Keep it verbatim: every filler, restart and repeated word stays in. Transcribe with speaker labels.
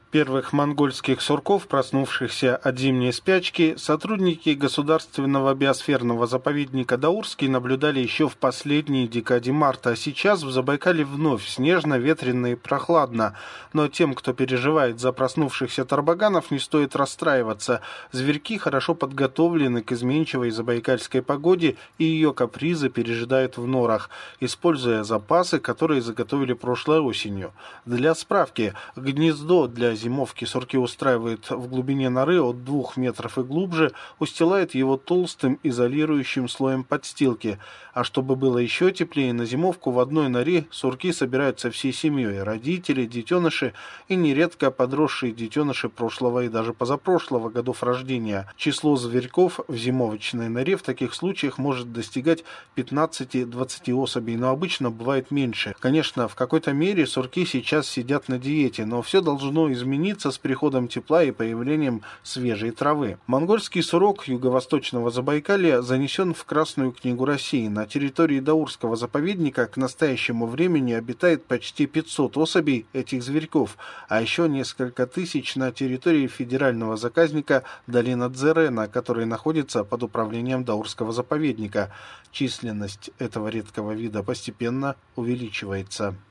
Speaker 1: Первых монгольских сурков, проснувшихся от зимней спячки, сотрудники Государственного биосферного заповедника Даурский наблюдали еще в последней декаде марта, а сейчас в Забайкале вновь снежно, ветрено и прохладно. Но тем, кто переживает за проснувшихся тарбаганов, не стоит расстраиваться. Зверьки хорошо подготовлены к изменчивой забайкальской погоде, и ее капризы пережидают в норах, используя запасы, которые заготовили прошлой осенью. Для справки, гнездо для зимовки сурки устраивает в глубине норы от двух метров и глубже, устилает его толстым изолирующим слоем подстилки. А чтобы было еще теплее, на зимовку в одной норе сурки собираются всей семьей: родители, детеныши и нередко подросшие детеныши прошлого и даже позапрошлого годов рождения. Число зверьков в зимовочной норе в таких случаях может достигать пятнадцати-двадцати особей, но обычно бывает меньше. Конечно, в какой-то мере сурки сейчас сидят на диете, но все должно измениться измениться с приходом тепла и появлением свежей травы. Монгольский сурок юго-восточного Забайкалья занесен в Красную книгу России. На территории Даурского заповедника к настоящему времени обитает почти пятьсот особей этих зверьков, а еще несколько тысяч на территории федерального заказника долина Дзерена, который находится под управлением Даурского заповедника. Численность этого редкого вида постепенно увеличивается.